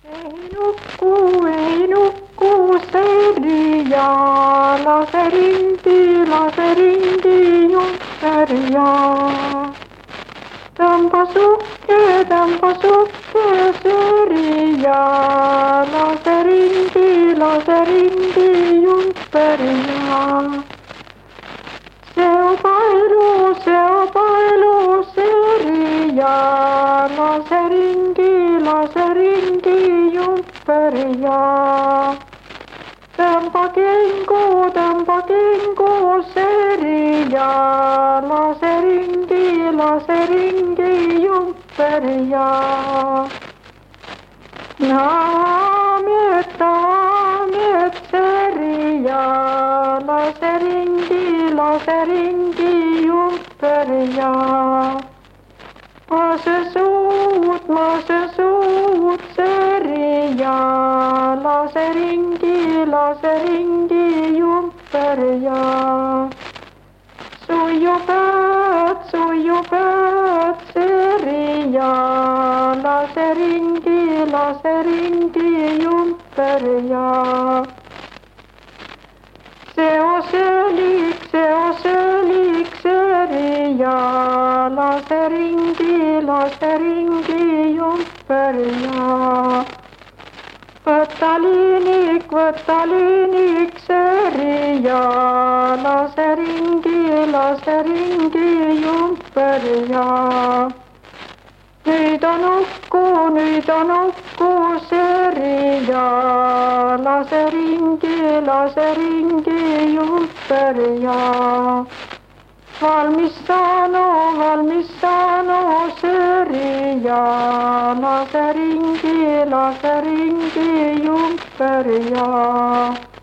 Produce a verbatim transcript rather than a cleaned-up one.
Ei nukku, ei nukku seri ja lase ringi, lase ringi ümber ja tõmba sukke, tõmba sukke seri ja lase ringi, lase ringi ümber ja seob elu, seob elu seri ja lase ringi, lase ringi ümber ja tõmba kingu, tõmba kingu seri ja lase ringi, lase ringi ümber ja naamiet, naamiet seri ja lase ringi, lase ringi ümber ja lase suud, lase suud seri ja lase ringi, lase ringi ümber ja suiupead, suiupead seri ja lase ringi, lase ringi ümber ja seo selik, seo selik seri ja lase ringi, lase ringi ümber ja võta liinik, võta liinik seri ja lase ringi, lase ringi ümber ja nüüd on uhku, nüüd on uhku seri ja lase ringi, lase ringi ümber ja valmis saanu, valmis saanu seri ja lase ringi, lase ringi ümber ja